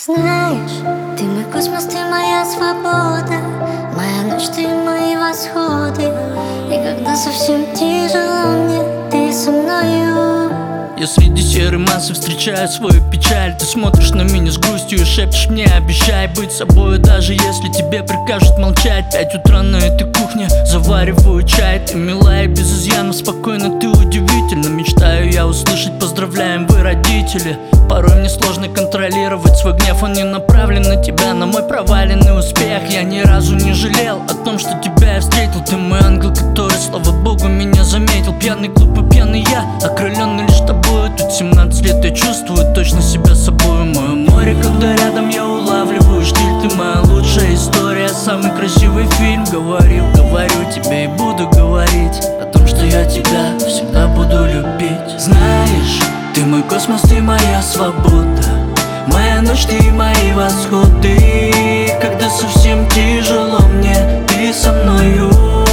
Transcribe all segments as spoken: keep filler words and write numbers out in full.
Знаешь, ты мой космос, ты моя свобода, моя ночь, ты мои восходы. И когда совсем тяжело мне, ты со мною. Я среди серой массы встречаю свою печаль. Ты смотришь на меня с грустью и шепчешь мне: обещай быть собой, даже если тебе прикажут молчать. Пять утра на этой кухне, завариваю чай. Ты милая, без изъянов, спокойно, ты удивительно. Мечтаю я услышать: поздравляем, вы родители. Порой мне сложно контролировать свой гнев, он не направлен на тебя, на мой проваленный успех. Я ни разу не жалел о том, что тебя я встретил. Ты мой ангел, который, слава богу, меня заметил. Пьяный, глупый, пьяный я, окрыленный лишь тобой. Тут семнадцать лет, я чувствую точно себя собой. Мое море, когда рядом я улавливаю штиль. Ты моя лучшая история, самый красивый фильм. Говорил, говорю тебе и буду говорить о том, что я тебя всегда буду любить. Знаешь, ты мой космос, ты моя свобода, моя ночь, ты мои восходы. Когда совсем тяжело мне, ты со мною.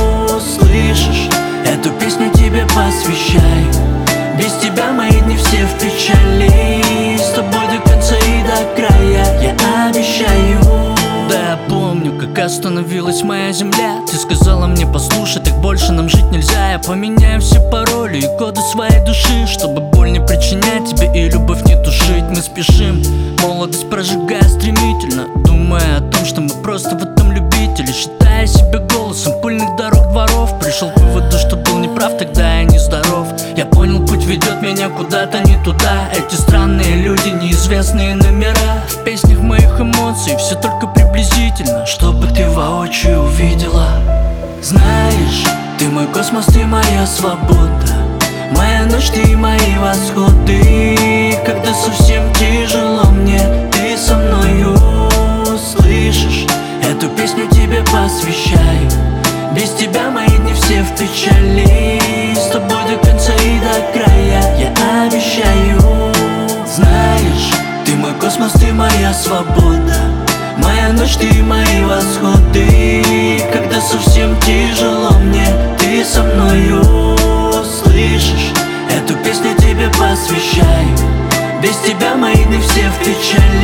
Слышишь, эту песню тебе посвящаю. Без тебя мои дни все в печали. С тобой до конца и до края, я обещаю. Да, я помню, как остановилась моя земля. Ты сказала мне: послушай, так больше нам жить нельзя. Я поменяю все пароли и коды своей души, чтобы боль не причинять тебе и любовь не тушить. Мы спешим, молодость прожигая стремительно, думая о том, что мы просто в этом любители. Считая себя голосом пыльных дорог, дворов, пришел к выводу, что был неправ, тогда я нездоров. Я понял, путь ведет меня куда-то не туда. Эти странные люди, неизвестные номера. В песнях моих эмоций все только приблизительно, чтобы ты воочию увидела. Знаешь, ты мой космос, ты моя свобода, моя ночь, ты мои восходы. Когда совсем тяжело мне, ты со мною. Слышишь, эту песню тебе посвящаю. Без тебя мои дни все в печали. С тобой до конца и до края, я обещаю. Знаешь, ты мой космос, ты моя свобода, моя ночь, ты мои восходы. Когда совсем тяжело мне, ты со мною. Слышишь, эту песню тебе посвящаю. Без тебя мои дни все в печали.